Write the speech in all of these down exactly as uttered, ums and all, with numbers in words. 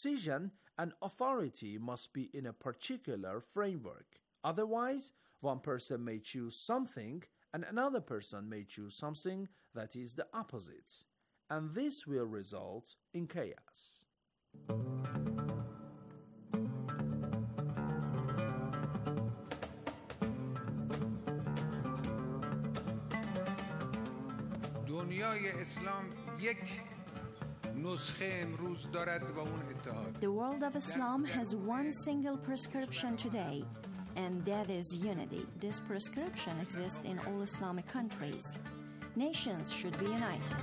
decision and authority must be in a particular framework. Otherwise, one person may choose something and another person may choose something that is the opposite, and this will result in chaos. دنیای اسلام یک نسخه امروز دارد و اون اتحاد. The world of Islam has one single prescription today, and that is unity. This prescription exists in all Islamic countries. Nations should be united.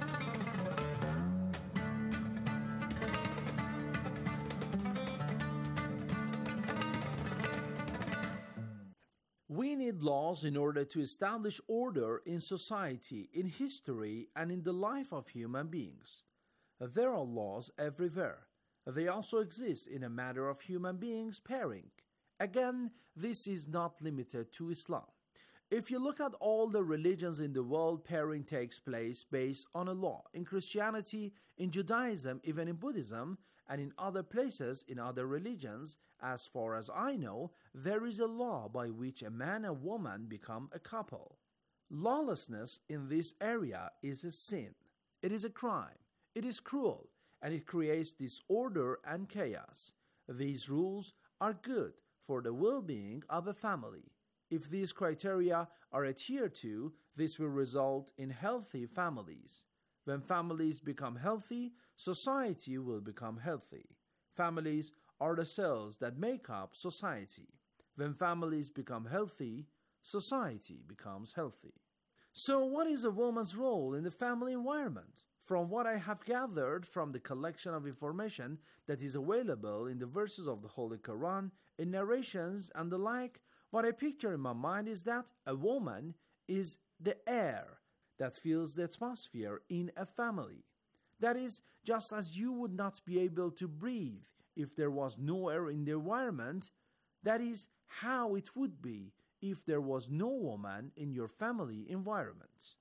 We need laws in order to establish order in society, in history, and in the life of human beings. There are laws everywhere. They also exist in a matter of human beings pairing. Again, this is not limited to Islam. If you look at all the religions in the world, pairing takes place based on a law. In Christianity, in Judaism, even in Buddhism, and in other places, in other religions, as far as I know, there is a law by which a man and woman become a couple. Lawlessness in this area is a sin. It is a crime. It is cruel, and it creates disorder and chaos. These rules are good for the well-being of a family. If these criteria are adhered to, this will result in healthy families. When families become healthy, society will become healthy. Families are the cells that make up society. When families become healthy, society becomes healthy. So what is a woman's role in the family environment? From what I have gathered from the collection of information that is available in the verses of the Holy Quran, in narrations and the like, what I picture in my mind is that a woman is the air that fills the atmosphere in a family. That is, just as you would not be able to breathe if there was no air in the environment, that is how it would be if there was no woman in your family environment.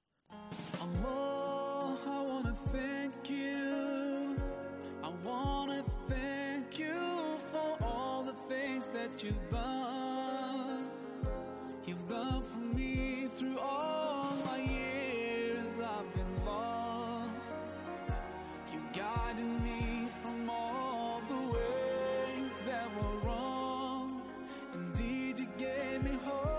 Allah, I want to thank you. I want to thank you for all the things that you've done. You've done for me through all my years I've been lost. You guided me from all the ways that were wrong. Indeed, you gave me hope.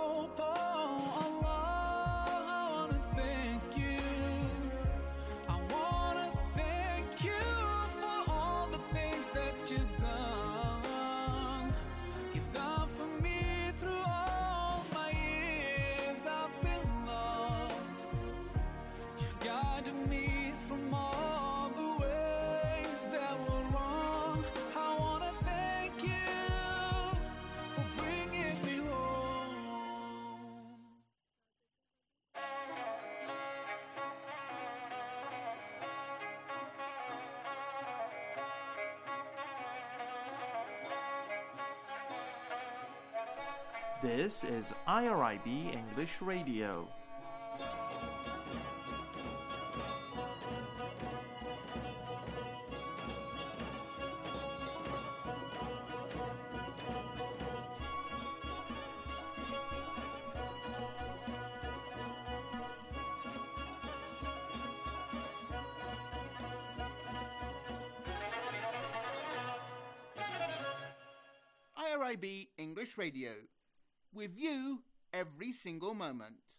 This is I R I B English Radio. I R I B English Radio. With you every single moment.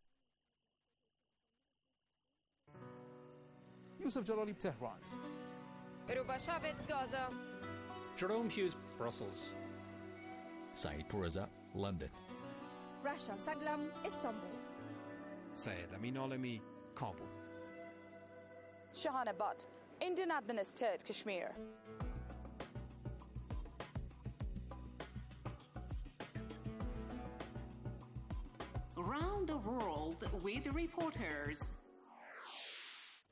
Yusuf Jalali, Tehran. Rubashabet, Gaza. Jerome Hughes, Brussels. Saeed Puriza, London. Rasha Saglam, Istanbul. Syed Amin Alami, Kabul. Shahana Butt, Indian administered Kashmir. Around the world with reporters.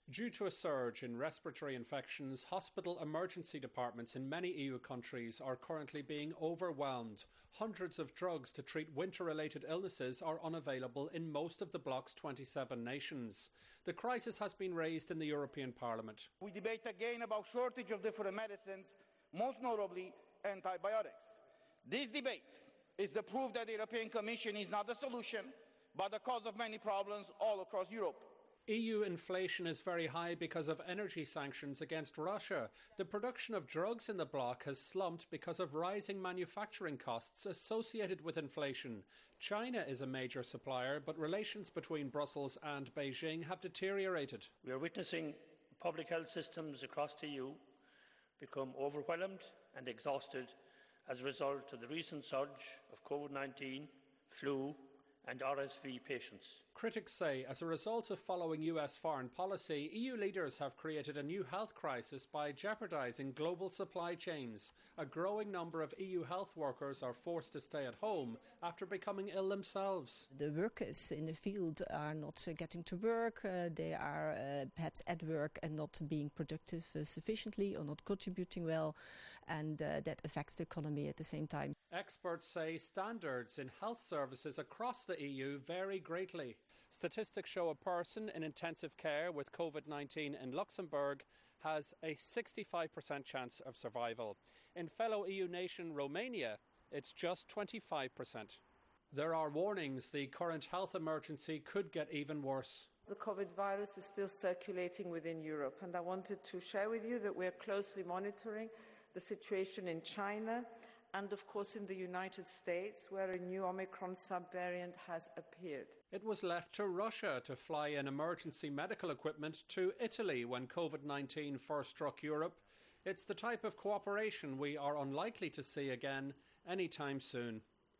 Due to a surge in respiratory infections, hospital emergency departments in many E U countries are currently being overwhelmed. Hundreds of drugs to treat winter-related illnesses are unavailable in most of the bloc's twenty-seven nations. The crisis has been raised in the European Parliament. We debate again about shortage of different medicines, most notably antibiotics. This debate is the proof that the European Commission is not the solution, but the cause of many problems all across Europe. E U inflation is very high because of energy sanctions against Russia. The production of drugs in the bloc has slumped because of rising manufacturing costs associated with inflation. China is a major supplier, but relations between Brussels and Beijing have deteriorated. We are witnessing public health systems across the E U become overwhelmed and exhausted as a result of the recent surge of COVID nineteen, flu and R S V patients. Critics say as a result of following U S foreign policy, E U leaders have created a new health crisis by jeopardising global supply chains. A growing number of E U health workers are forced to stay at home after becoming ill themselves. The workers in the field are not uh, getting to work, uh, they are uh, perhaps at work and not being productive uh, sufficiently or not contributing well, and uh, that affects the economy at the same time. Experts say standards in health services across the E U vary greatly. Statistics show a person in intensive care with COVID nineteen in Luxembourg has a sixty-five percent chance of survival. In fellow E U nation Romania, it's just twenty-five percent. There are warnings the current health emergency could get even worse. The COVID virus is still circulating within Europe, and I wanted to share with you that we are closely monitoring the situation in China and, of course, in the United States, where a new Omicron subvariant has appeared. It was left to Russia to fly in emergency medical equipment to Italy when COVID nineteen first struck Europe. It's the type of cooperation we are unlikely to see again anytime soon.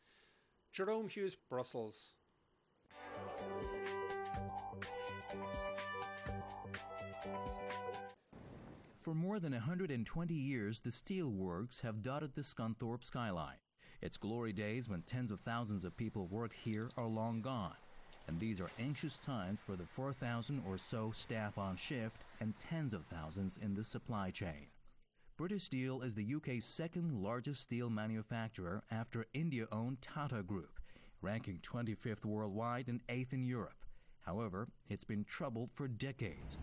Jerome Hughes, Brussels. For more than one hundred twenty years, the steelworks have dotted the Scunthorpe skyline. Its glory days when tens of thousands of people worked here are long gone, and these are anxious times for the four thousand or so staff on shift and tens of thousands in the supply chain. British Steel is the U K's second largest steel manufacturer after India-owned Tata Group, ranking twenty-fifth worldwide and eighth in Europe. However, it's been troubled for decades.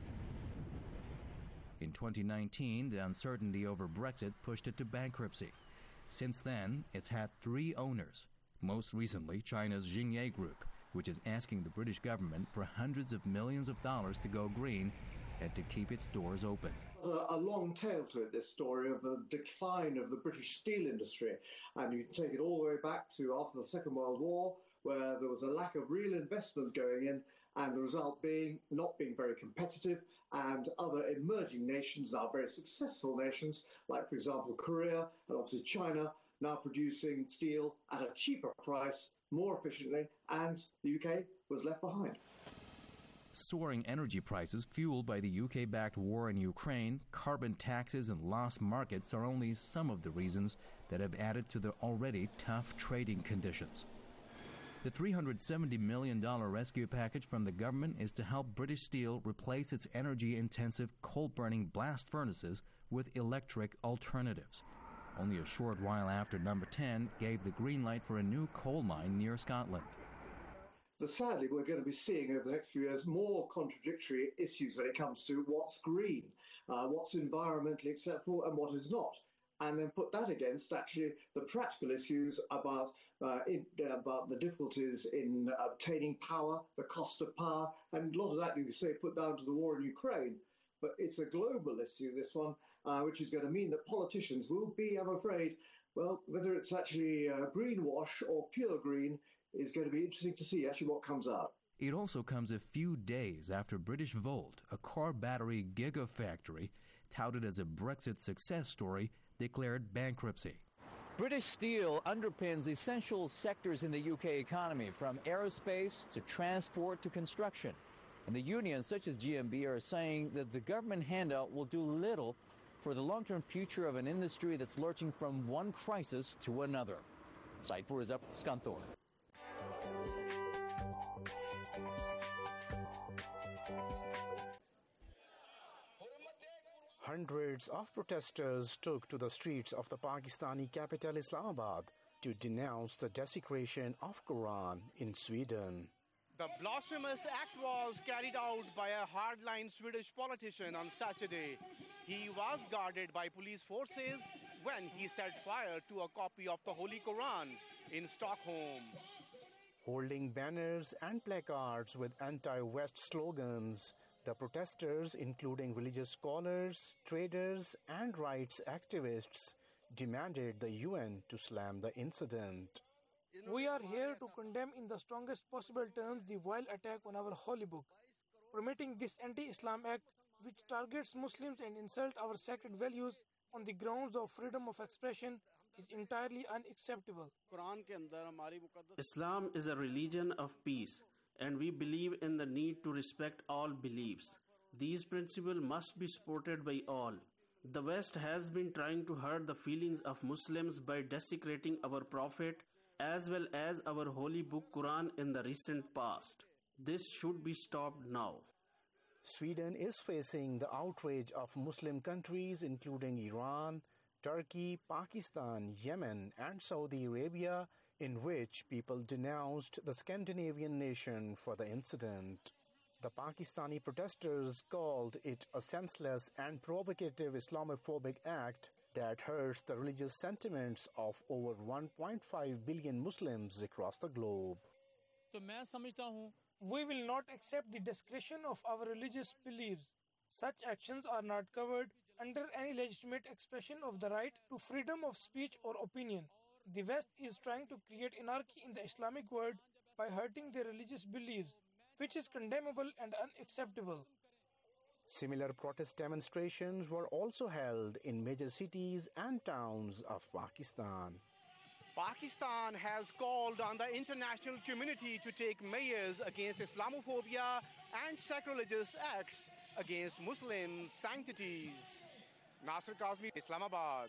In twenty nineteen, the uncertainty over Brexit pushed it to bankruptcy. Since then, it's had three owners, most recently China's Xingye Group, which is asking the British government for hundreds of millions of dollars to go green and to keep its doors open. A, a long tail to it, this story of the decline of the British steel industry. And you can take it all the way back to after the Second World War, where there was a lack of real investment going in, and the result being not being very competitive, and other emerging nations, now very successful nations, like, for example, Korea and obviously China, now producing steel at a cheaper price, more efficiently, and the U K was left behind. Soaring energy prices fueled by the U K-backed war in Ukraine, carbon taxes and lost markets are only some of the reasons that have added to the already tough trading conditions. The three hundred seventy million dollars rescue package from the government is to help British Steel replace its energy-intensive coal-burning blast furnaces with electric alternatives. Only a short while after Number ten gave the green light for a new coal mine near Scotland. So sadly, we're going to be seeing over the next few years more contradictory issues when it comes to what's green, uh, what's environmentally acceptable and what is not. And then put that against actually the practical issues about uh, in, uh, about the difficulties in obtaining power, the cost of power, and a lot of that you could say put down to the war in Ukraine. But it's a global issue, this one, uh, which is going to mean that politicians will be, I'm afraid, well, whether it's actually uh, greenwash or pure green is going to be interesting to see actually what comes out. It also comes a few days after British Volt, a car battery gigafactory touted as a Brexit success story, declared bankruptcy. British Steel underpins essential sectors in the U K economy, from aerospace to transport to construction. And the unions, such as G M B, are saying that the government handout will do little for the long-term future of an industry that's lurching from one crisis to another. Saipur is up, Scunthorpe. Hundreds of protesters took to the streets of the Pakistani capital Islamabad to denounce the desecration of Quran in Sweden. The blasphemous act was carried out by a hardline Swedish politician on Saturday. He was guarded by police forces when he set fire to a copy of the Holy Quran in Stockholm. Holding banners and placards with anti-West slogans, the protesters, including religious scholars, traders, and rights activists, demanded the U N to slam the incident. We are here to condemn in the strongest possible terms the vile attack on our holy book. Permitting this anti-Islam act, which targets Muslims and insults our sacred values on the grounds of freedom of expression, is entirely unacceptable. Islam is a religion of peace, and we believe in the need to respect all beliefs. These principles must be supported by all. The West has been trying to hurt the feelings of Muslims by desecrating our Prophet as well as our holy book Quran in the recent past. This should be stopped now. Sweden is facing the outrage of Muslim countries including Iran, Turkey, Pakistan, Yemen, and Saudi Arabia, in which people denounced the Scandinavian nation for the incident. The Pakistani protesters called it a senseless and provocative Islamophobic act that hurts the religious sentiments of over one point five billion Muslims across the globe. We will not accept the desecration of our religious beliefs. Such actions are not covered under any legitimate expression of the right to freedom of speech or opinion. The West is trying to create anarchy in the Islamic world by hurting their religious beliefs, which is condemnable and unacceptable. Similar protest demonstrations were also held in major cities and towns of Pakistan. Pakistan has called on the international community to take measures against Islamophobia and sacrilegious acts against Muslim sanctities. Nasir Kazmi, Islamabad.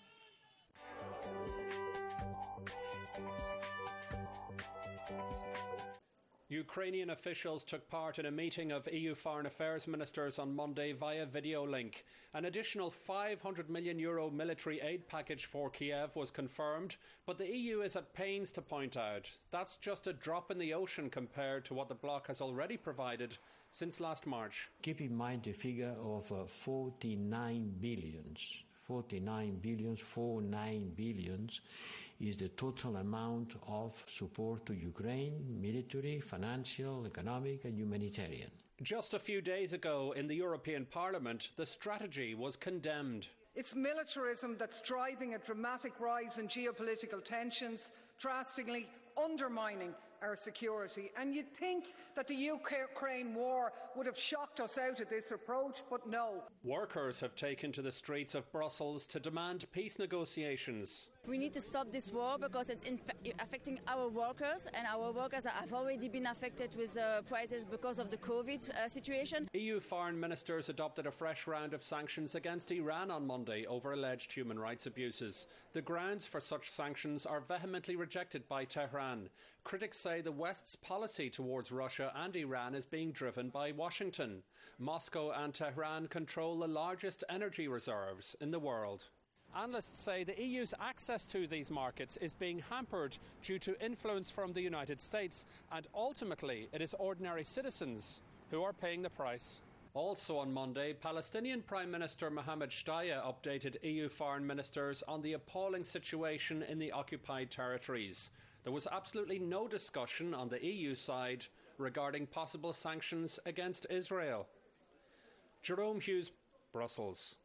Ukrainian officials took part in a meeting of E U foreign affairs ministers on Monday via video link. An additional five hundred million euro military aid package for Kiev was confirmed, but the E U is at pains to point out that's just a drop in the ocean compared to what the bloc has already provided since last March. Keep in mind the figure of uh, forty-nine billions. forty-nine billions, forty-nine billions is the total amount of support to Ukraine, military, financial, economic and humanitarian. Just a few days ago in the European Parliament, the strategy was condemned. It's militarism that's driving a dramatic rise in geopolitical tensions, drastically undermining our security. And you'd think that the Ukraine war would have shocked us out of this approach, but no. Workers have taken to the streets of Brussels to demand peace negotiations. We need to stop this war because it's inf- affecting our workers, and our workers have already been affected with uh, prices because of the COVID uh, situation. E U foreign ministers adopted a fresh round of sanctions against Iran on Monday over alleged human rights abuses. The grounds for such sanctions are vehemently rejected by Tehran. Critics say the West's policy towards Russia and Iran is being driven by Washington. Moscow and Tehran control the largest energy reserves in the world. Analysts say the E U's access to these markets is being hampered due to influence from the United States, and ultimately it is ordinary citizens who are paying the price. Also on Monday, Palestinian Prime Minister Mohammed Shtayyeh updated E U foreign ministers on the appalling situation in the occupied territories. There was absolutely no discussion on the E U side regarding possible sanctions against Israel. Jerome Hughes, Brussels.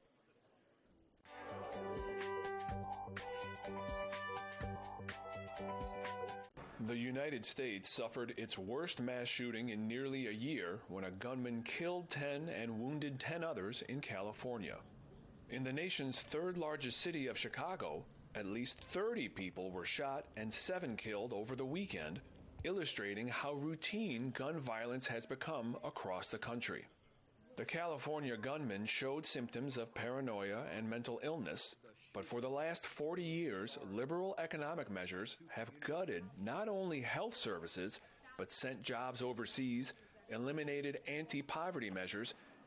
The United States suffered its worst mass shooting in nearly a year when a gunman killed ten and wounded ten others in California. In the nation's third largest city of Chicago, at least thirty people were shot and seven killed over the weekend, illustrating how routine gun violence has become across the country. The California gunman showed symptoms of paranoia and mental illness, but for the last forty years, liberal economic measures have gutted not only health services, but sent jobs overseas, eliminated anti-poverty measures,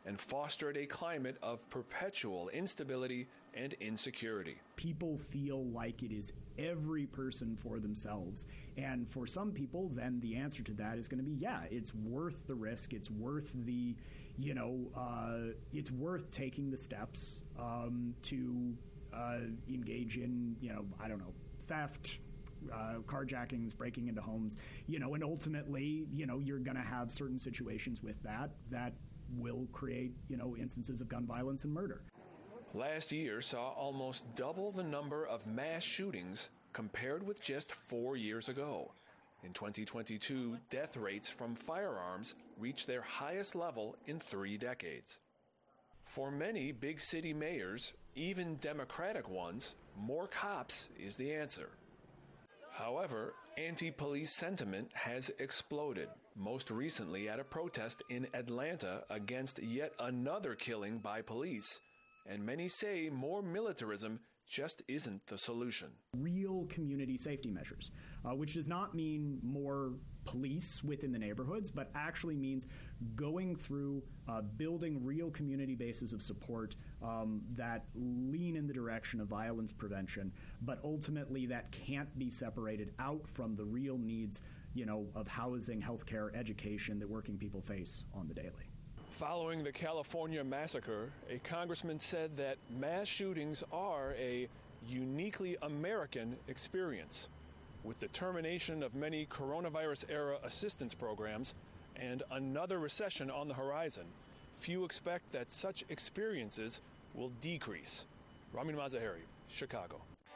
and fostered a climate of perpetual instability and insecurity. People feel like it is every person for themselves. And for some people, then the answer to that is going to be, yeah, it's worth the risk. It's worth the, you know, uh, it's worth taking the steps um, to uh, engage in, you know, I don't know, theft, Uh, carjackings, breaking into homes, you know, and ultimately, you know, you're going to have certain situations with that that will create, you know, instances of gun violence and murder. Last year saw almost double the number of mass shootings compared with just four years ago. In twenty twenty-two, death rates from firearms reached their highest level in three decades. For many big city mayors, even Democratic ones, more cops is the answer. However, anti-police sentiment has exploded, most recently at a protest in Atlanta against yet another killing by police, and many say more militarism just isn't the solution. Real community safety measures, uh, which does not mean more police within the neighborhoods, but actually means going through uh, building real community bases of support um, that lean in the direction of violence prevention, but ultimately that can't be separated out from the real needs, you know, of housing, healthcare, education that working people face on the daily. Following the California massacre, a congressman said that mass shootings are a uniquely American experience. With the termination of many coronavirus-era assistance programs and another recession on the horizon, few expect that such experiences will decrease. Ramin Mazaheri, Chicago.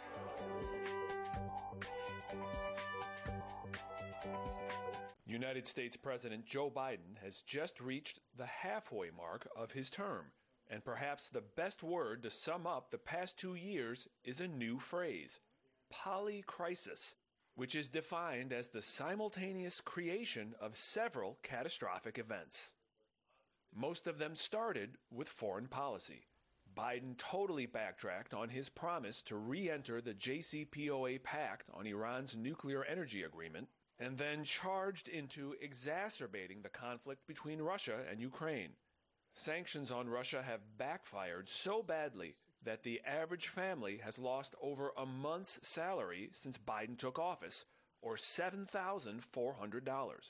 United States President Joe Biden has just reached the halfway mark of his term, and perhaps the best word to sum up the past two years is a new phrase, polycrisis, which is defined as the simultaneous creation of several catastrophic events. Most of them started with foreign policy. Biden totally backtracked on his promise to re-enter the J C P O A pact on Iran's nuclear energy agreement, and then charged into exacerbating the conflict between Russia and Ukraine. Sanctions on Russia have backfired so badly that the average family has lost over a month's salary since Biden took office, or seven thousand four hundred dollars.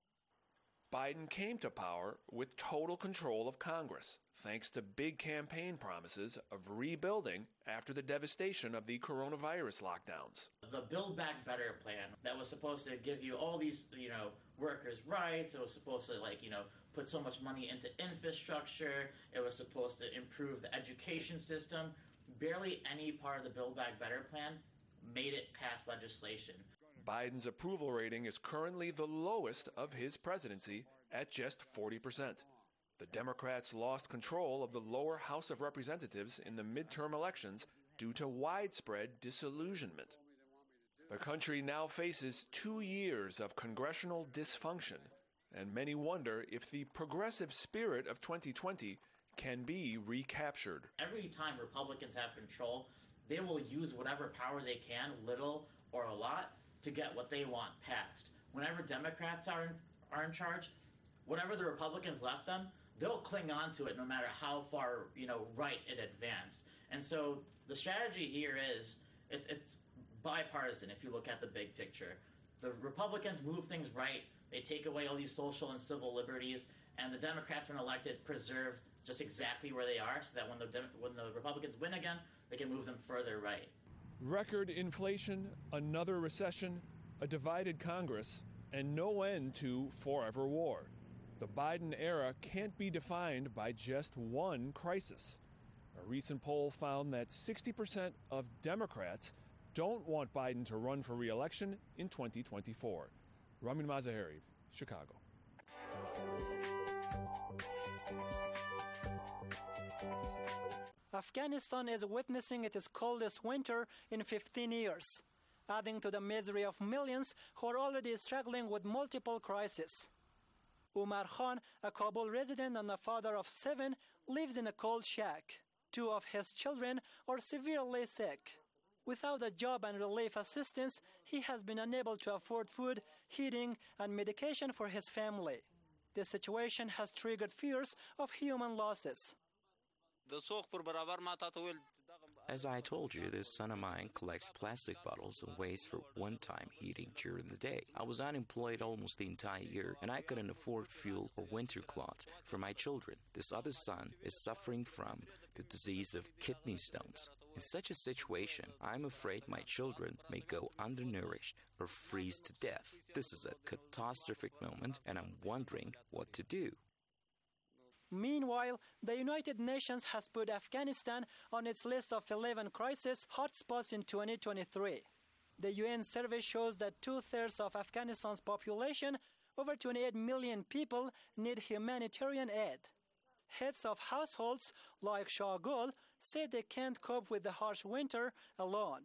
Biden came to power with total control of Congress, thanks to big campaign promises of rebuilding after the devastation of the coronavirus lockdowns. The Build Back Better plan that was supposed to give you all these, you know, workers' rights. It was supposed to, like, you know, put so much money into infrastructure. It was supposed to improve the education system. Barely any part of the Build Back Better plan made it past legislation. Biden's approval rating is currently the lowest of his presidency at just forty percent. The Democrats lost control of the lower House of Representatives in the midterm elections due to widespread disillusionment. The country now faces two years of congressional dysfunction, and many wonder if the progressive spirit of twenty twenty can be recaptured. Every time Republicans have control, they will use whatever power they can, little or a lot, to get what they want passed. Whenever Democrats are in, are in charge, whatever the Republicans left them, they'll cling on to it no matter how far, you know, right it advanced. And so the strategy here is it, it's bipartisan if you look at the big picture. The Republicans move things right. They take away all these social and civil liberties, and the Democrats, when elected, preserve just exactly where they are so that when the when the Republicans win again, they can move them further right. Record inflation, another recession, a divided Congress, and no end to forever war. The Biden era can't be defined by just one crisis. A recent poll found that sixty percent of Democrats don't want Biden to run for re-election in twenty twenty-four. Ramin Mazaheri, Chicago. Afghanistan is witnessing its coldest winter in fifteen years, adding to the misery of millions who are already struggling with multiple crises. Umar Khan, a Kabul resident and a father of seven, lives in a cold shack. Two of his children are severely sick. Without a job and relief assistance, he has been unable to afford food, heating, and medication for his family. This situation has triggered fears of human losses. As I told you, this son of mine collects plastic bottles and waste for one-time heating during the day. I was unemployed almost the entire year, and I couldn't afford fuel or winter clothes for my children. This other son is suffering from the disease of kidney stones. In such a situation, I'm afraid my children may go undernourished or freeze to death. This is a catastrophic moment, and I'm wondering what to do. Meanwhile, the United Nations has put Afghanistan on its list of eleven crisis hotspots in twenty twenty-three. The U N survey shows that two-thirds of Afghanistan's population, over twenty-eight million people, need humanitarian aid. Heads of households like Shahgul say they can't cope with the harsh winter alone.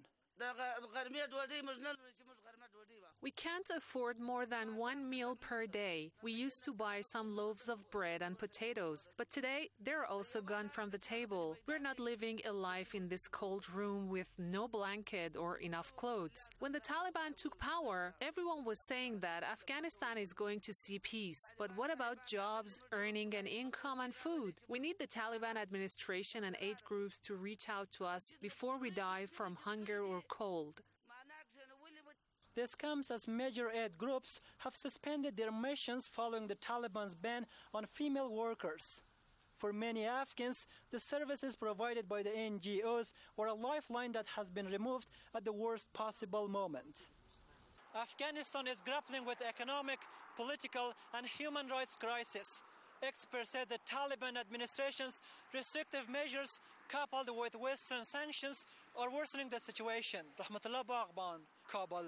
We can't afford more than one meal per day. We used to buy some loaves of bread and potatoes, but today they're also gone from the table. We're not living a life in this cold room with no blanket or enough clothes. When the Taliban took power, everyone was saying that Afghanistan is going to see peace. But what about jobs, earning an income, and food? We need the Taliban administration and aid groups to reach out to us before we die from hunger or cold. This comes as major aid groups have suspended their missions following the Taliban's ban on female workers. For many Afghans, the services provided by the N G Os were a lifeline that has been removed at the worst possible moment. Afghanistan is grappling with economic, political, and human rights crisis. Experts said the Taliban administration's restrictive measures, coupled with Western sanctions, are worsening the situation. Rahmatullah Baghban, Kabul.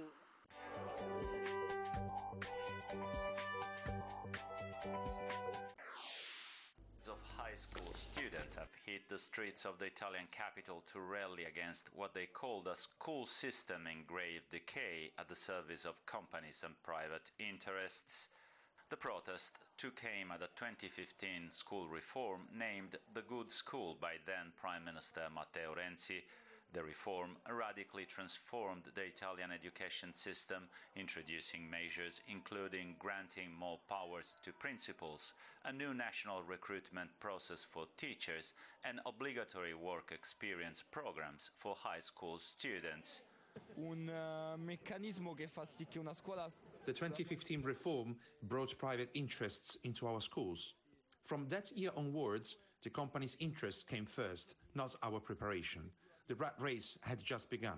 Of high school students have hit the streets of the Italian capital to rally against what they called a school system in grave decay at the service of companies and private interests. The protest took aim at a twenty fifteen school reform named the Good School by then Prime Minister Matteo Renzi. The reform radically transformed the Italian education system, introducing measures including granting more powers to principals, a new national recruitment process for teachers, and obligatory work experience programs for high school students. Un uh, meccanismo che fa sì che una scuola. The twenty fifteen reform brought private interests into our schools. From that year onwards, the company's interests came first, not our preparation. The rat race had just begun.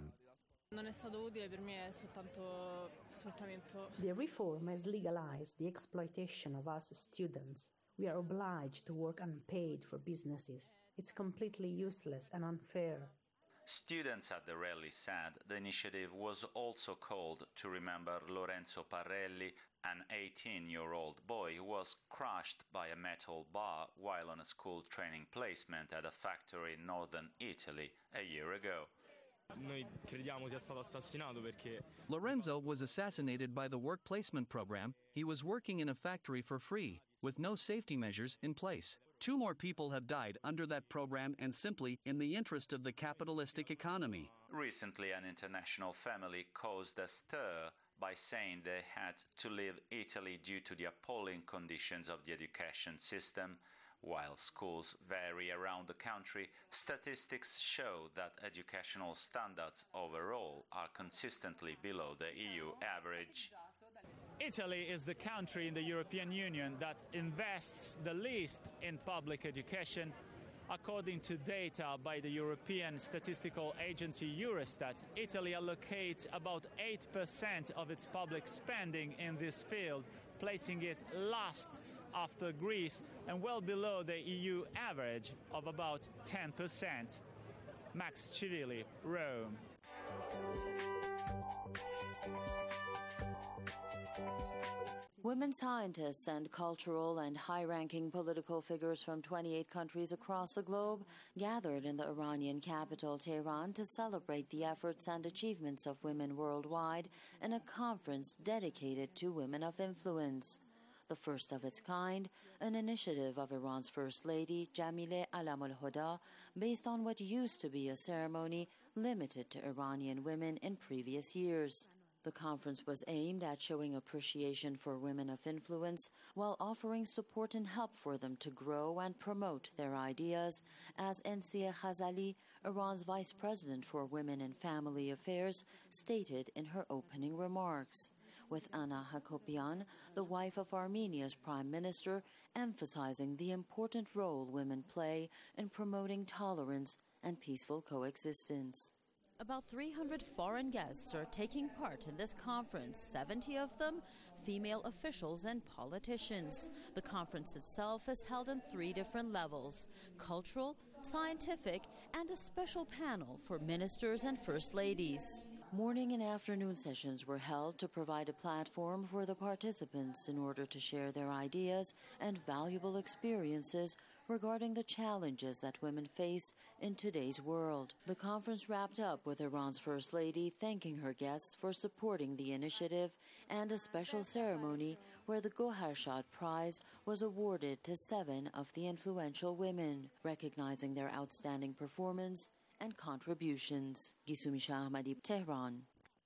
The reform has legalized the exploitation of us students. We are obliged to work unpaid for businesses. It's completely useless and unfair. Students at the rally said the initiative was also called to remember Lorenzo Parelli, an eighteen-year-old boy who was crushed by a metal bar while on a school training placement at a factory in northern Italy a year ago. Noi crediamo sia stato assassinato perché Lorenzo was assassinated by the work placement program. He was working in a factory for free, with no safety measures in place. Two more people have died under that program and simply in the interest of the capitalistic economy. Recently, an international family caused a stir by saying they had to leave Italy due to the appalling conditions of the education system. While schools vary around the country, statistics show that educational standards overall are consistently below the E U average. Italy is the country in the European Union that invests the least in public education. According to data by the European statistical agency Eurostat, Italy allocates about eight percent of its public spending in this field, placing it last after Greece and well below the E U average of about ten percent. Max Civili, Rome. Women scientists and cultural and high-ranking political figures from twenty-eight countries across the globe gathered in the Iranian capital, Tehran, to celebrate the efforts and achievements of women worldwide in a conference dedicated to women of influence. The first of its kind, an initiative of Iran's First Lady, Jamileh Alam-ul-Huda, based on what used to be a ceremony limited to Iranian women in previous years. The conference was aimed at showing appreciation for women of influence while offering support and help for them to grow and promote their ideas, as Ensia Khazali, Iran's Vice President for Women and Family Affairs, stated in her opening remarks, with Ana Hakopian, the wife of Armenia's Prime Minister, emphasizing the important role women play in promoting tolerance and peaceful coexistence. About three hundred foreign guests are taking part in this conference, seventy of them female officials and politicians. The conference itself is held in three different levels: cultural, scientific, and a special panel for ministers and first ladies. Morning and afternoon sessions were held to provide a platform for the participants in order to share their ideas and valuable experiences regarding the challenges that women face in today's world. The conference wrapped up with Iran's First Lady thanking her guests for supporting the initiative and a special ceremony where the Goharshad Prize was awarded to seven of the influential women, recognizing their outstanding performance and contributions. Gisumi Shah Ahmadi, Tehran.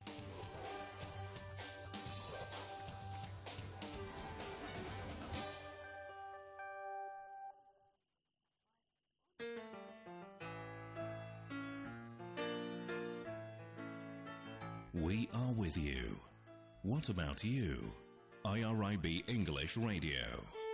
We are with you. What about you? I R I B English Radio.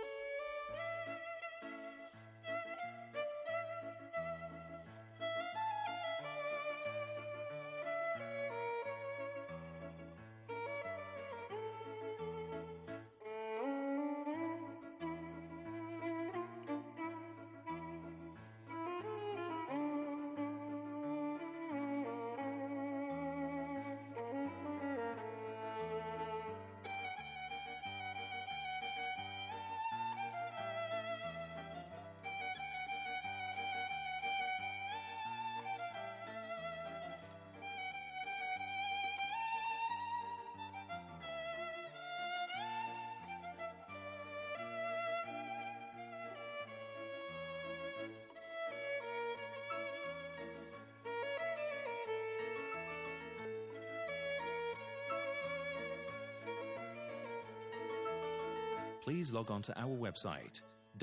Please log on to our website,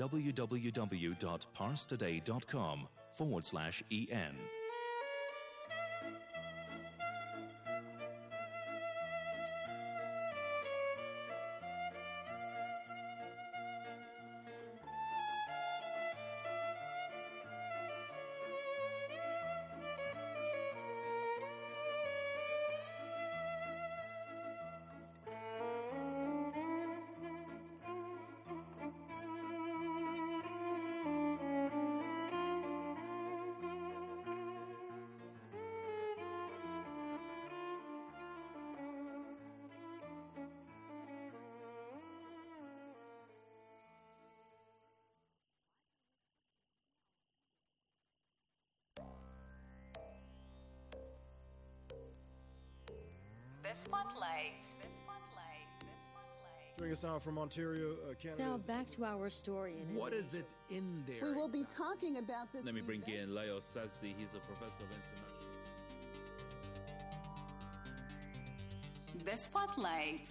www.parstoday.com forward slash en. Joining us now from Ontario, uh, Canada. Now back to our story. In what is it in there? We will be talking about this. Let me bring event. in Leo Sazdi. He's a professor of international. The Spotlight.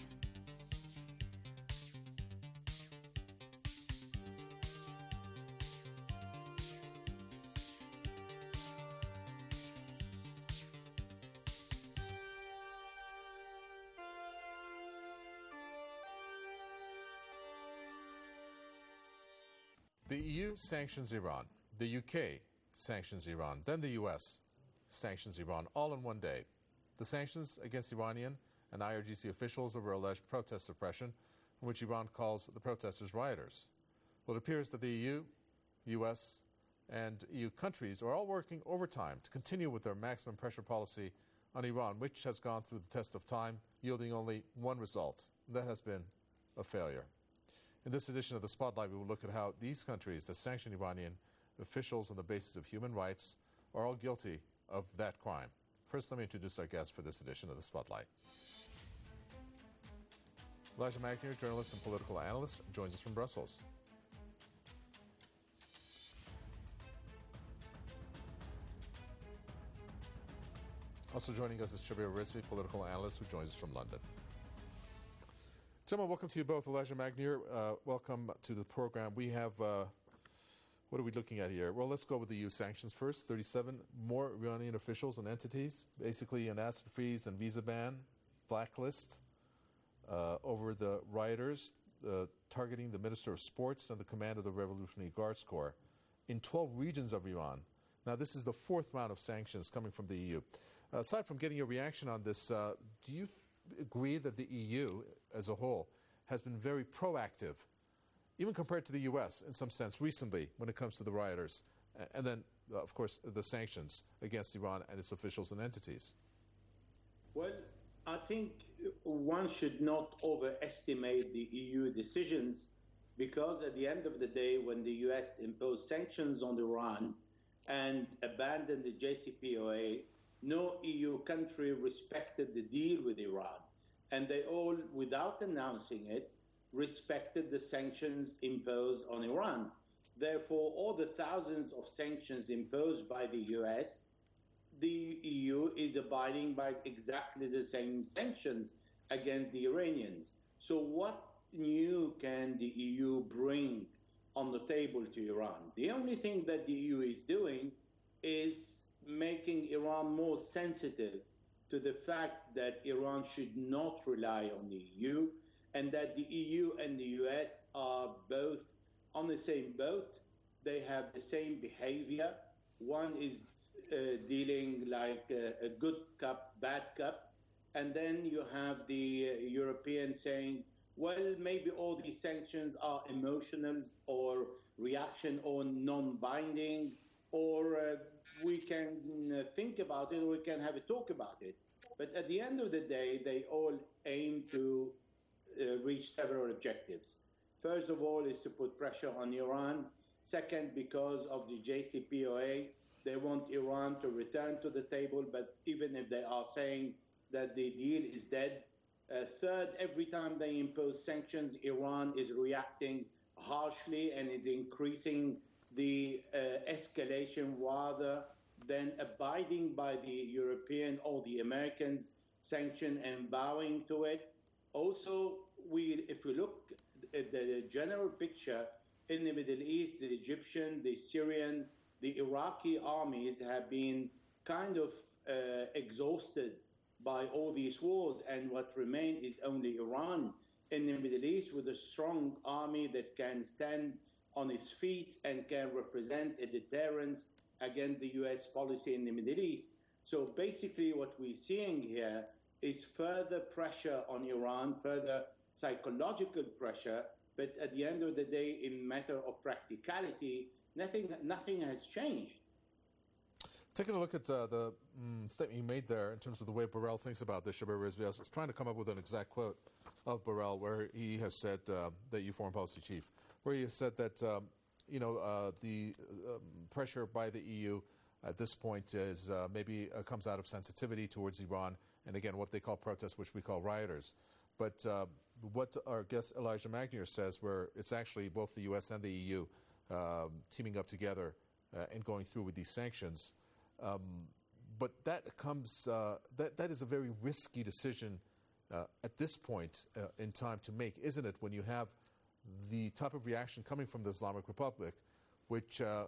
The E U sanctions Iran. The U K sanctions Iran. Then the U S sanctions Iran all in one day. The sanctions against Iranian and I R G C officials over alleged protest suppression, in which Iran calls the protesters rioters. Well, it appears that the E U, U S, and E U countries are all working overtime to continue with their maximum pressure policy on Iran, which has gone through the test of time, yielding only one result, and that has been a failure. In this edition of The Spotlight, we will look at how these countries that sanction Iranian officials on the basis of human rights are all guilty of that crime. First, let me introduce our guest for this edition of The Spotlight. Elijah McNear, journalist and political analyst, joins us from Brussels. Also joining us is Shabir Rizvi, political analyst, who joins us from London. Gentlemen, welcome to you both. Elijah Magnier, uh, welcome to the program. We have, uh, what are we looking at here? Well, let's go with the E U sanctions first. thirty-seven more Iranian officials and entities, basically an asset freeze and visa ban, blacklist uh, over the rioters, uh, targeting the Minister of Sports and the command of the Revolutionary Guards Corps in twelve regions of Iran. Now, this is the fourth round of sanctions coming from the E U. Uh, aside from getting your reaction on this, uh, do you agree that the E U as a whole has been very proactive, even compared to the U S in some sense recently when it comes to the rioters, and then, uh, of course, the sanctions against Iran and its officials and entities? Well, I think one should not overestimate the E U decisions, because at the end of the day, when the U S imposed sanctions on Iran and abandoned the J C P O A, no E U country respected the deal with Iran. And they all, without announcing it, respected the sanctions imposed on Iran. Therefore, all the thousands of sanctions imposed by the U S, the E U is abiding by exactly the same sanctions against the Iranians. So what new can the E U bring on the table to Iran? The only thing that the E U is doing is making Iran more sensitive to the fact that Iran should not rely on the E U, and that the E U and the U S are both on the same boat. They have the same behavior. One is uh, dealing like a, a good cup, bad cup, and then you have the uh, Europeans saying, well, maybe all these sanctions are emotional or reaction or non-binding, or uh, we can uh, think about it, or we can have a talk about it. But at the end of the day, they all aim to uh, reach several objectives. First of all is to put pressure on Iran. Second, because of the J C P O A, they want Iran to return to the table, but even if they are saying that the deal is dead. Uh, third, every time they impose sanctions, Iran is reacting harshly and is increasing the uh, escalation rather than abiding by the European or the Americans' sanction and bowing to it. Also, we, if we look at the general picture in the Middle East, the Egyptian, the Syrian, the Iraqi armies have been kind of uh, exhausted by all these wars, and what remains is only Iran in the Middle East with a strong army that can stand on its feet and can represent a deterrence against the U S policy in the Middle East. So basically what we're seeing here is further pressure on Iran, further psychological pressure, but at the end of the day, in matter of practicality, nothing, nothing has changed. Taking a look at uh, the mm, statement you made there in terms of the way Borrell thinks about this, Shabir Rizvi, I was trying to come up with an exact quote of Borrell where he has said, uh, the E U foreign policy chief, where he has said that um, you know uh, the um, pressure by the E U at this point is uh, maybe uh, comes out of sensitivity towards Iran, and again what they call protests, which we call rioters. But uh, what our guest Elijah Magnier says, where it's actually both the U S and the E U um, teaming up together uh, and going through with these sanctions. Um, but that comes, uh, that, that is a very risky decision uh, at this point uh, in time to make, isn't it, when you have the type of reaction coming from the Islamic Republic, which, uh,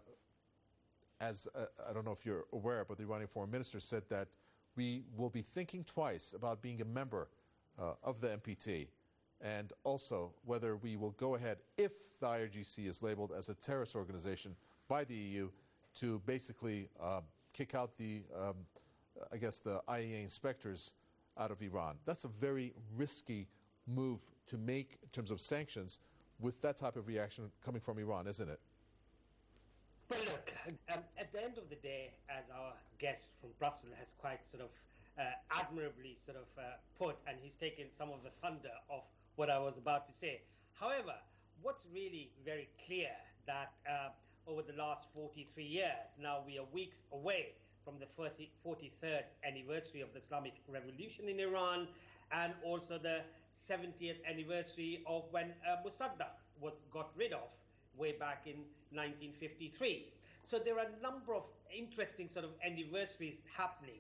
as uh, I don't know if you're aware, but the Iranian foreign minister said that we will be thinking twice about being a member uh, of the N P T, and also whether we will go ahead, if the I R G C is labeled as a terrorist organization by the E U, to basically uh, kick out the, um, I guess, the I A E A inspectors out of Iran. That's a very risky move to make in terms of sanctions with that type of reaction coming from Iran, isn't it? Well, look, um, at the end of the day, as our guest from Brussels has quite sort of uh, admirably sort of uh, put, and he's taken some of the thunder of what I was about to say. However, what's really very clear that uh, over the last forty-three years, now we are weeks away from the forty-third anniversary of the Islamic Revolution in Iran, and also the seventieth anniversary of when uh, Mossadegh was got rid of way back in nineteen fifty-three. So there are a number of interesting sort of anniversaries happening.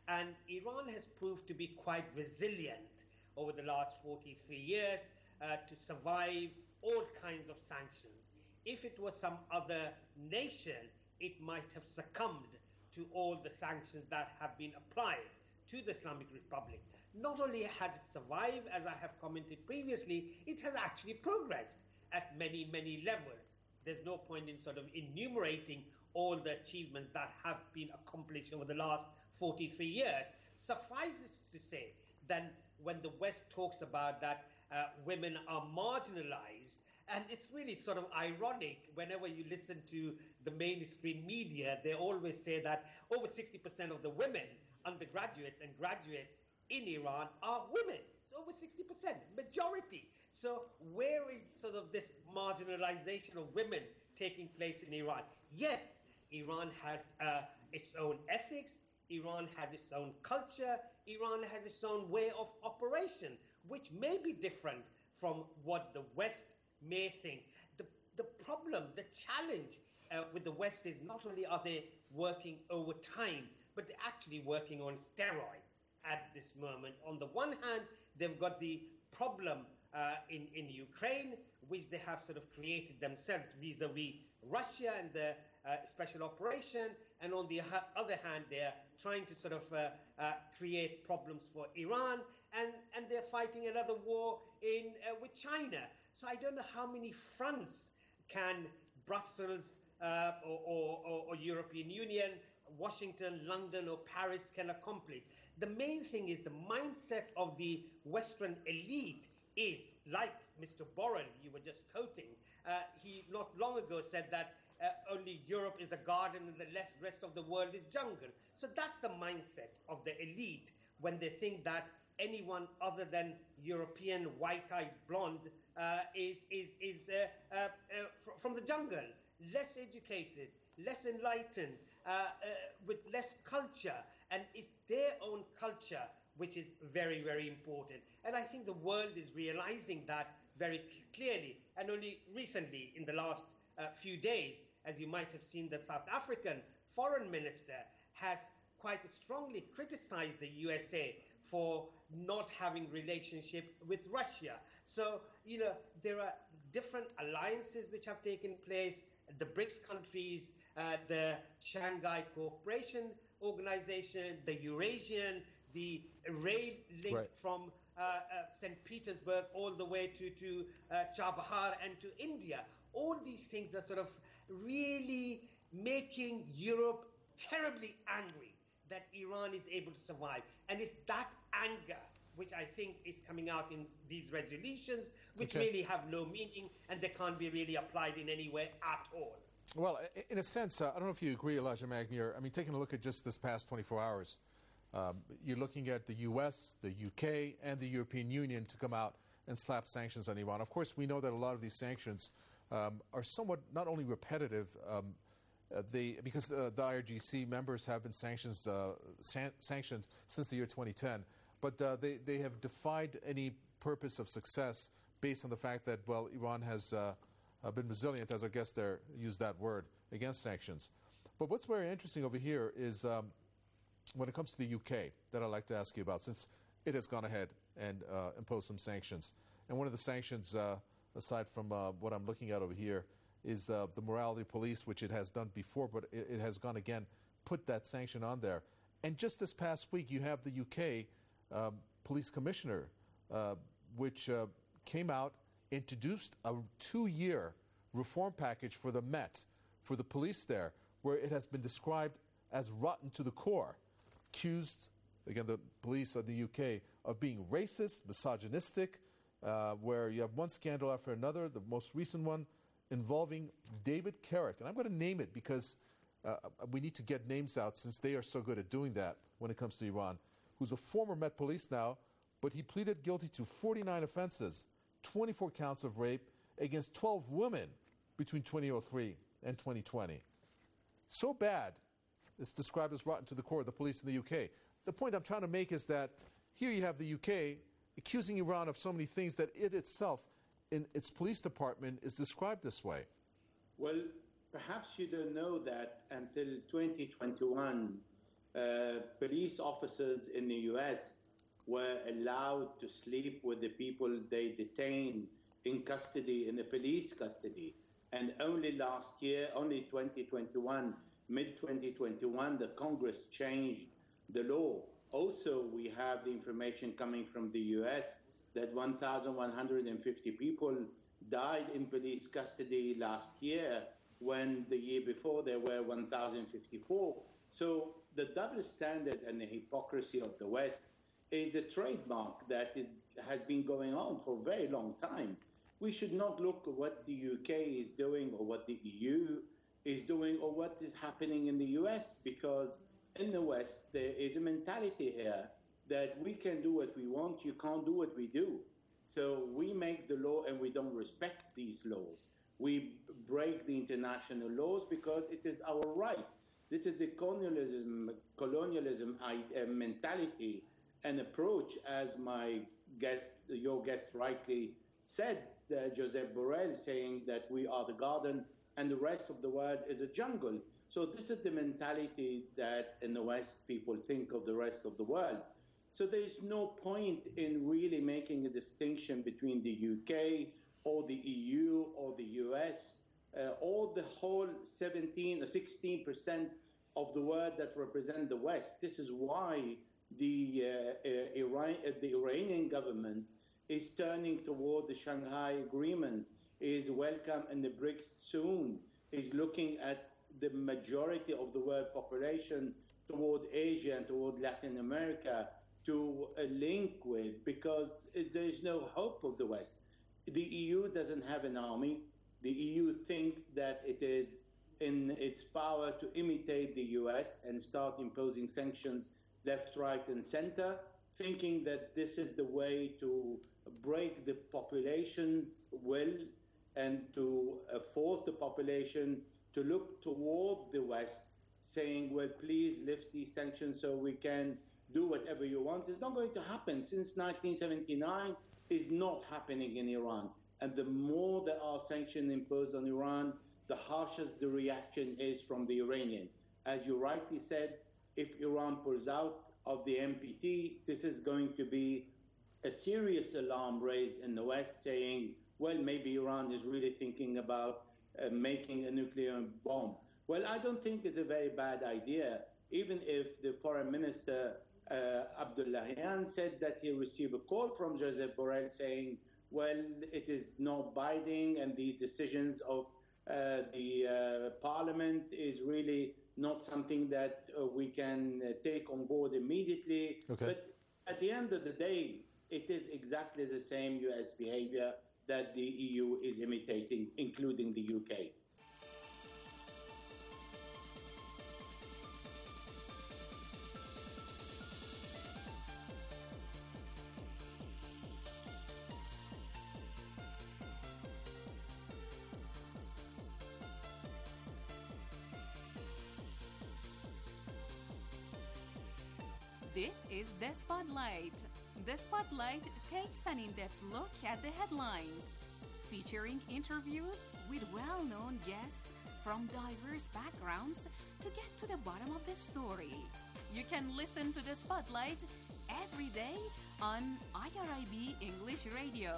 And Iran has proved to be quite resilient over the last forty-three years uh, to survive all kinds of sanctions. If it was some other nation, it might have succumbed to all the sanctions that have been applied to the Islamic Republic. Not only has it survived, as I have commented previously, it has actually progressed at many, many levels. There's no point in sort of enumerating all the achievements that have been accomplished over the last forty-three years. Suffice it to say that when the West talks about that uh, women are marginalized, and it's really sort of ironic whenever you listen to the mainstream media, they always say that over sixty percent of the women, undergraduates and graduates in Iran, are women. It's over sixty percent, majority. So where is sort of this marginalization of women taking place in Iran? Yes, Iran has uh, its own ethics, Iran has its own culture, Iran has its own way of operation, which may be different from what the West may think. The, the problem, the challenge uh, with the West is not only are they working overtime, but they're actually working on steroids at this moment. On the one hand, they've got the problem uh, in, in Ukraine, which they have sort of created themselves vis-a-vis Russia and the uh, special operation. And on the ha- other hand, they're trying to sort of uh, uh, create problems for Iran, and, and they're fighting another war in uh, with China. So I don't know how many fronts can Brussels uh, or, or, or, or European Union, Washington, London, or Paris can accomplish. The main thing is the mindset of the Western elite is, like Mister Borrell, you were just quoting, uh, he not long ago said that uh, only Europe is a garden and the rest of the world is jungle. So that's the mindset of the elite when they think that anyone other than European white-eyed blonde uh, is, is, is uh, uh, uh, fr- from the jungle, less educated, less enlightened, uh, uh, with less culture, and it's their own culture which is very, very important. And I think the world is realizing that very c- clearly. And only recently, in the last uh, few days, as you might have seen, the South African foreign minister has quite strongly criticized the U S A for not having relationship with Russia. So, you know, there are different alliances which have taken place, the BRICS countries, uh, the Shanghai Cooperation Organization, the Eurasian, the rail link Right. from uh, uh, Saint Petersburg all the way to, to uh, Chabahar and to India. All these things are sort of really making Europe terribly angry that Iran is able to survive. And it's that anger which I think is coming out in these resolutions, which Okay. really have no meaning and they can't be really applied in any way at all. Well, i- in a sense, uh, I don't know if you agree, Elijah Magnier. I mean, taking a look at just this past twenty-four hours, um, you're looking at the U S, the U K, and the European Union to come out and slap sanctions on Iran. Of course, we know that a lot of these sanctions um, are somewhat not only repetitive, um, uh, they because uh, the I R G C members have been sanctions, uh, san- sanctioned since the year twenty ten, but uh, they, they have defied any purpose of success based on the fact that, well, Iran has uh, uh, been resilient, as our guest there used that word, against sanctions. But what's very interesting over here is um, when it comes to the U K, that I'd like to ask you about, since it has gone ahead and uh, imposed some sanctions. And one of the sanctions, uh, aside from uh, what I'm looking at over here, is uh, the morality police, which it has done before, but it, it has gone again, put that sanction on there. And just this past week, you have the U K um, police commissioner, uh, which uh, came out, introduced a two-year reform package for the Met, for the police there, where it has been described as rotten to the core, accused, again, the police of the U K, of being racist, misogynistic, uh, where you have one scandal after another, the most recent one involving David Carrick. And I'm going to name it because uh, we need to get names out since they are so good at doing that when it comes to Iran, who's a former Met Police now, but he pleaded guilty to forty-nine offenses, twenty-four counts of rape against twelve women between twenty oh three and twenty twenty. So bad, it's described as rotten to the core, the police in the U K. The point I'm trying to make is that here you have the U K accusing Iran of so many things that it itself, in its police department, is described this way. Well, perhaps you don't know that until twenty twenty-one, uh, police officers in the U S were allowed to sleep with the people they detained in custody, in the police custody. And only last year, only twenty twenty-one, mid twenty twenty-one, the Congress changed the law. Also, we have the information coming from the U S that one thousand one hundred fifty people died in police custody last year, when the year before there were one thousand fifty-four. So the double standard and the hypocrisy of the West is a trademark that is, has been going on for a very long time. We should not look at what the U K is doing or what the E U is doing or what is happening in the U S, because in the West there is a mentality here that we can do what we want, you can't do what we do. So we make the law and we don't respect these laws. We break the international laws because it is our right. This is the colonialism, colonialism uh, mentality and approach, as my guest, your guest rightly said, uh, Josep Borrell, saying that we are the garden and the rest of the world is a jungle. So this is the mentality that in the West people think of the rest of the world. So there is no point in really making a distinction between the U K or the E U or the U S uh, or the whole seventeen or sixteen percent of the world that represent the West. This is why the, uh, uh, Iran, uh, the Iranian government is turning toward the Shanghai Agreement, is welcome in the BRICS soon, is looking at the majority of the world population toward Asia and toward Latin America to uh, link with, because it, there is no hope of the West. The E U doesn't have an army. The E U thinks that it is in its power to imitate the U S and start imposing sanctions left, right, and center, thinking that this is the way to break the population's will and to uh, force the population to look toward the West, saying, well, please lift these sanctions so we can do whatever you want. It's not going to happen. Since nineteen seventy-nine, is not happening in Iran. And the more there are sanctions imposed on Iran, the harsher the reaction is from the Iranian. As you rightly said, if Iran pulls out of the N P T, this is going to be a serious alarm raised in the West, saying, well, maybe Iran is really thinking about uh, making a nuclear bomb. Well, I don't think it's a very bad idea, even if the foreign minister, uh, Abdullahian, said that he received a call from Josep Borrell saying, well, it is not binding, and these decisions of uh, the uh, parliament is really not something that uh, we can uh, take on board immediately. Okay. But at the end of the day, it is exactly the same U S behavior that the E U is imitating, including the U K. This is The Spotlight. The Spotlight takes an in-depth look at the headlines, featuring interviews with well-known guests from diverse backgrounds to get to the bottom of the story. You can listen to The Spotlight every day on I R I B English Radio.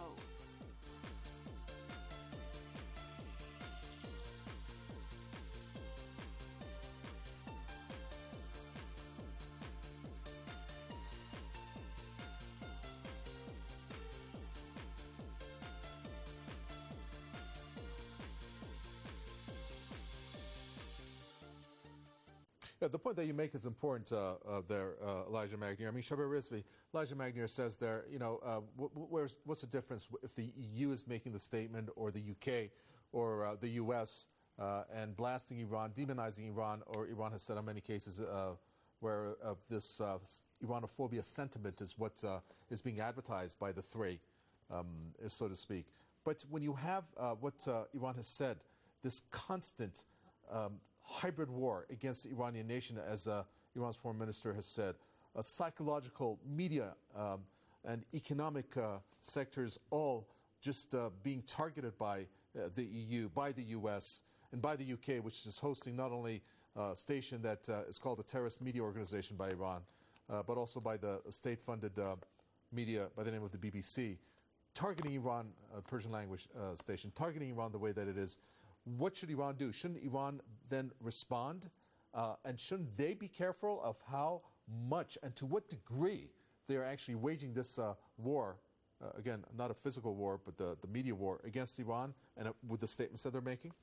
Yeah, the point that you make is important uh, uh, there, uh, Elijah Magnier. I mean, Shabir Rizvi, Elijah Magnier says there, you know, uh, wh- where's, what's the difference if the E U is making the statement or the U K or uh, the U S uh, and blasting Iran, demonizing Iran, or Iran has said in many cases uh, where uh, this uh, Iranophobia sentiment is what uh, is being advertised by the three, um, so to speak. But when you have uh, what uh, Iran has said, this constant um, hybrid war against the Iranian nation, as uh, Iran's foreign minister has said, a psychological, media, um, and economic uh, sectors all just uh, being targeted by uh, the E U, by the U S, and by the U K, which is hosting not only uh, station that uh, is called a terrorist media organization by Iran, uh, but also by the state-funded uh, media by the name of the B B C, targeting Iran, uh, Persian language uh, station, targeting Iran the way that it is. What should Iran do? Shouldn't Iran then respond? Uh, and shouldn't they be careful of how much and to what degree they are actually waging this uh, war, uh, again, not a physical war, but the, the media war against Iran, and uh, with the statements that they're making?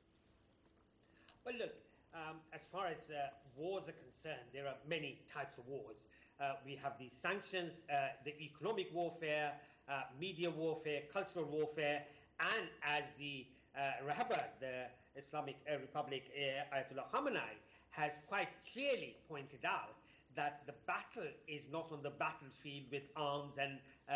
Well, look, um, as far as uh, wars are concerned, there are many types of wars. Uh, we have the sanctions, uh, the economic warfare, uh, media warfare, cultural warfare, and as the uh, Rahbar, the Islamic uh, Republic, uh, Ayatollah Khamenei, has quite clearly pointed out that the battle is not on the battlefield with arms and uh, uh,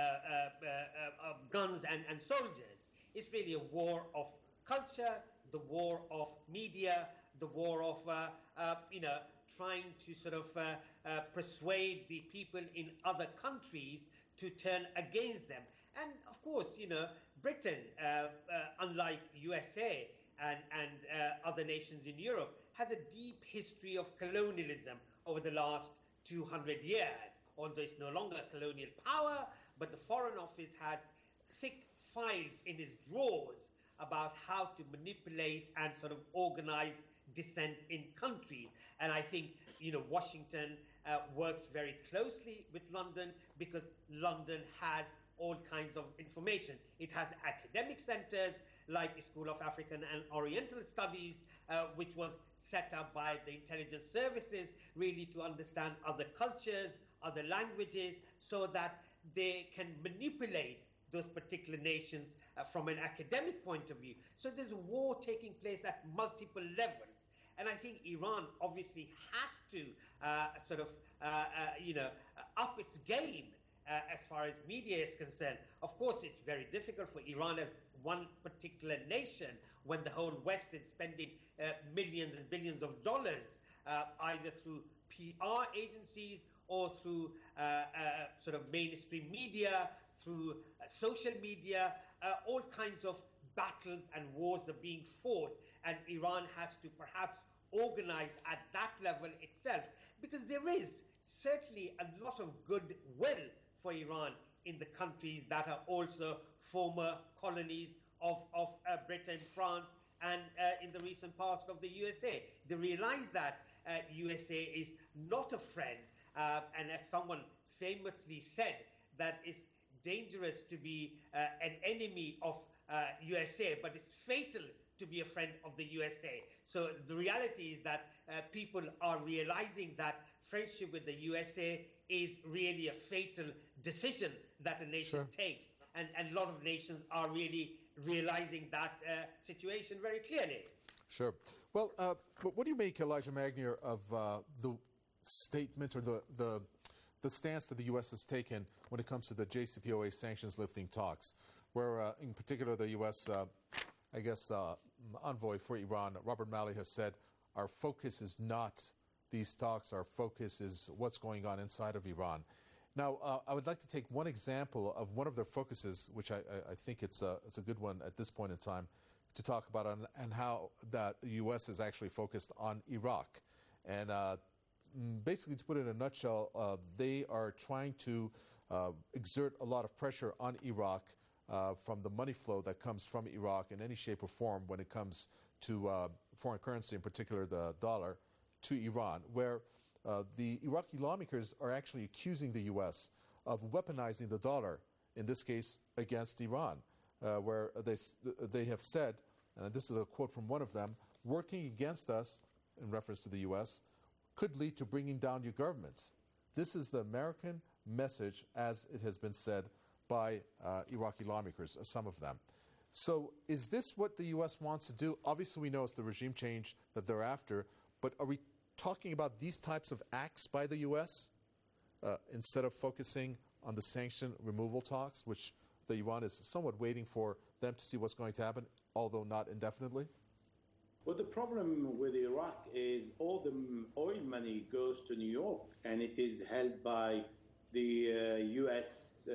uh, uh, guns and, and soldiers. It's really a war of culture, the war of media, the war of, uh, uh, you know, trying to sort of uh, uh, persuade the people in other countries to turn against them. And of course, you know, Britain, uh, uh, unlike U S A and, and uh, other nations in Europe, has a deep history of colonialism over the last two hundred years. Although it's no longer a colonial power, but the Foreign Office has thick files in its drawers about how to manipulate and sort of organize dissent in countries. And I think, you know, Washington uh, works very closely with London because London has all kinds of information. It has academic centers like the School of African and Oriental Studies, uh, which was set up by the intelligence services really to understand other cultures, other languages, so that they can manipulate those particular nations uh, from an academic point of view. So there's a war taking place at multiple levels. And I think Iran obviously has to uh, sort of, uh, uh, you know, up its game uh, as far as media is concerned. Of course, it's very difficult for Iran as one particular nation when the whole West is spending uh, millions and billions of dollars uh, either through P R agencies or through uh, uh, sort of mainstream media, through uh, social media. Uh, all kinds of battles and wars are being fought, and Iran has to perhaps organize at that level itself, because there is certainly a lot of goodwill for Iran in the countries that are also former colonies of, of uh, Britain, France, and uh, in the recent past of the U S A. They realize that uh, U S A is not a friend, uh, and as someone famously said, that it's dangerous to be uh, an enemy of uh, U S A, but it's fatal to be a friend of the U S A. So the reality is that uh, people are realizing that friendship with the U S A is really a fatal decision that a nation Sure. takes. And, and a lot of nations are really realizing that uh, situation very clearly. Sure. Well, uh, but what do you make, Elijah Magnier, of uh, the statement or the, the the stance that the U S has taken when it comes to the J C P O A sanctions lifting talks, where uh, in particular the U S, uh, I guess, uh, envoy for Iran, Robert Malley, has said, our focus is not these talks, our focus is what's going on inside of Iran. Now, uh, I would like to take one example of one of their focuses, which I, I, I think it's a, it's a good one at this point in time, to talk about on, and how that the U S is actually focused on Iraq. And uh, basically, to put it in a nutshell, uh, they are trying to uh, exert a lot of pressure on Iraq uh, from the money flow that comes from Iraq in any shape or form when it comes to uh, foreign currency, in particular the dollar, to Iran, where uh, the Iraqi lawmakers are actually accusing the U S of weaponizing the dollar, in this case against Iran, uh, where they, they have said, and this is a quote from one of them, working against us, in reference to the U S, could lead to bringing down your governments. This is the American message, as it has been said by uh, Iraqi lawmakers, uh, some of them. So is this what the U S wants to do? Obviously, we know it's the regime change that they're after, but are we talking about these types of acts by the U S uh, instead of focusing on the sanction removal talks, which the Iran is somewhat waiting for them to see what's going to happen, although not indefinitely? Well, the problem with Iraq is all the oil money goes to New York, and it is held by the uh, U S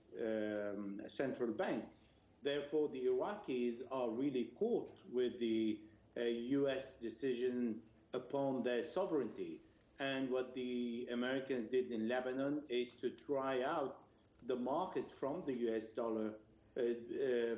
um, central bank. Therefore, the Iraqis are really caught with the uh, U S decision upon their sovereignty. And what the Americans did in Lebanon is to try out the market from the U S dollar, uh, uh,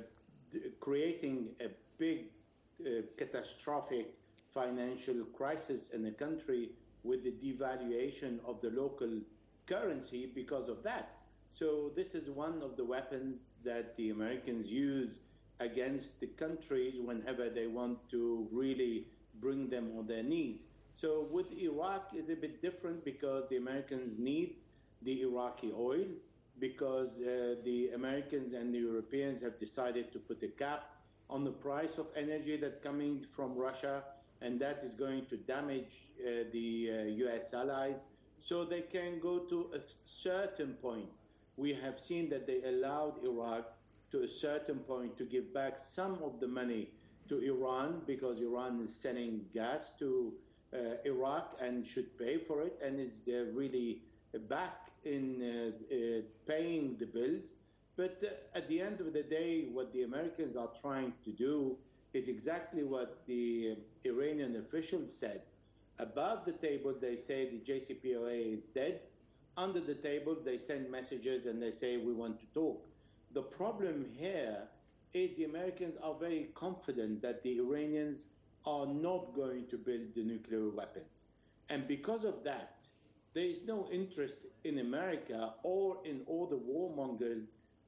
creating a big uh, catastrophic financial crisis in the country with the devaluation of the local currency because of that. So this is one of the weapons that the Americans use against the countries whenever they want to really bring them on their knees. So with Iraq is a bit different because the Americans need the Iraqi oil, because uh, the Americans and the Europeans have decided to put a cap on the price of energy that's coming from Russia, and that is going to damage uh, the uh, U S allies. So they can go to a certain point. We have seen that they allowed Iraq to a certain point to give back some of the money to Iran, because Iran is selling gas to uh, Iraq and should pay for it, and is uh, really back in uh, uh, paying the bills. But uh, at the end of the day, what the Americans are trying to do is exactly what the uh, Iranian officials said. Above the table, they say the J C P O A is dead. Under the table, they send messages and they say, we want to talk. The problem here is the Americans are very confident that the Iranians are not going to build the nuclear weapons. And because of that, there is no interest in America or in all the warmongers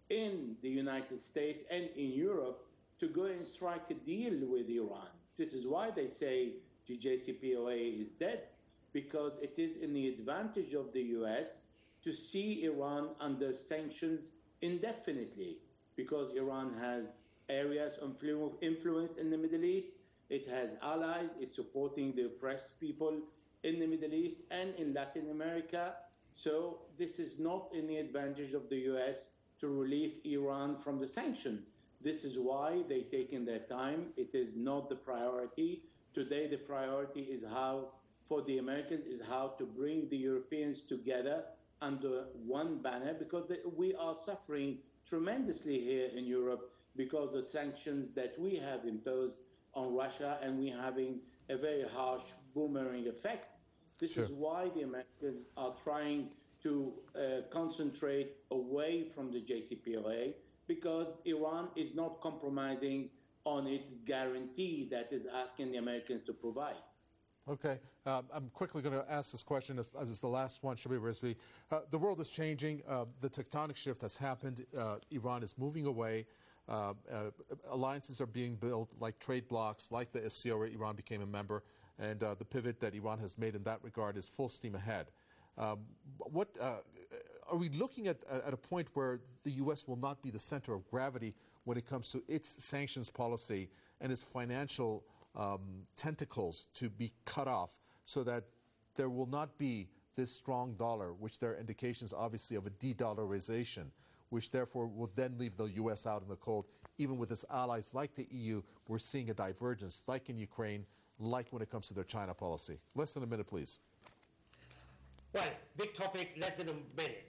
in the United States and in Europe to go and strike a deal with Iran. This is why they say the J C P O A is dead, because it is in the advantage of the U S to see Iran under sanctions indefinitely, because Iran has areas of influence in the Middle East, it has allies, it's supporting the oppressed people in the Middle East and in Latin America. So this is not in the advantage of the U S to relieve Iran from the sanctions. This is why they've taken their time. It is not the priority. Today, the priority is how, for the Americans, is how to bring the Europeans together under one banner, because the, we are suffering tremendously here in Europe because the sanctions that we have imposed on Russia, and we're having a very harsh boomerang effect. This sure. is why the Americans are trying to uh, concentrate away from the J C P O A, because Iran is not compromising on its guarantee that is asking the Americans to provide. Okay. Um, I'm quickly going to ask this question as, as the last one, Shabir Rizvi. Uh, the world is changing. Uh, the tectonic shift has happened. Uh, Iran is moving away. Uh, uh, alliances are being built, like trade blocs, like the S C O, where Iran became a member. And uh, the pivot that Iran has made in that regard is full steam ahead. Um, what uh, are we looking at at a point where the U S will not be the center of gravity when it comes to its sanctions policy and its financial um, tentacles to be cut off, so that there will not be this strong dollar, which there are indications obviously of a de-dollarization, which therefore will then leave the U S out in the cold? Even with its allies like the E U, we're seeing a divergence, like in Ukraine, like when it comes to their China policy. Less than a minute, please. Well, big topic, less than a minute.